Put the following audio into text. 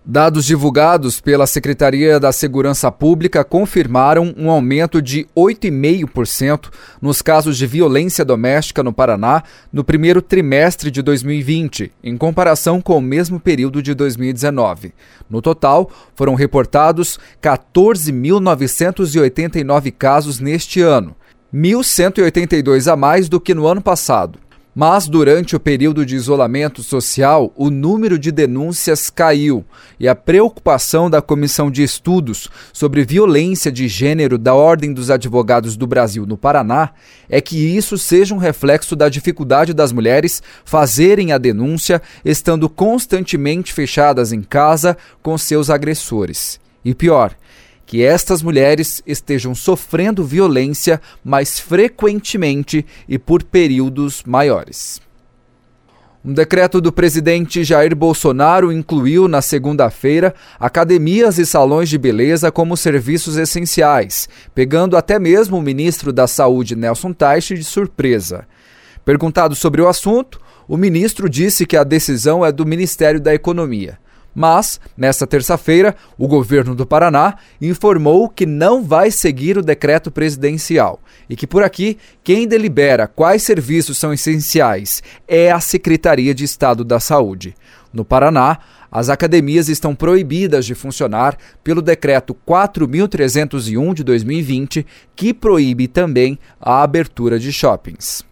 Dados divulgados pela Secretaria da Segurança Pública confirmaram um aumento de 8,5% nos casos de violência doméstica no Paraná no primeiro trimestre de 2020, em comparação com o mesmo período de 2019. No total, foram reportados 14.989 casos neste ano, 1.182 a mais do que no ano passado. Mas, durante o período de isolamento social, o número de denúncias caiu e a preocupação da Comissão de Estudos sobre Violência de Gênero da Ordem dos Advogados do Brasil no Paraná é que isso seja um reflexo da dificuldade das mulheres fazerem a denúncia, estando constantemente fechadas em casa com seus agressores. E pior, que estas mulheres estejam sofrendo violência mais frequentemente e por períodos maiores. Um decreto do presidente Jair Bolsonaro incluiu na segunda-feira academias e salões de beleza como serviços essenciais, pegando até mesmo o ministro da Saúde, Nelson Teich, de surpresa. Perguntado sobre o assunto, o ministro disse que a decisão é do Ministério da Economia. Mas, nesta terça-feira, o governo do Paraná informou que não vai seguir o decreto presidencial e que, por aqui, quem delibera quais serviços são essenciais é a Secretaria de Estado da Saúde. No Paraná, as academias estão proibidas de funcionar pelo decreto 4.301 de 2020, que proíbe também a abertura de shoppings.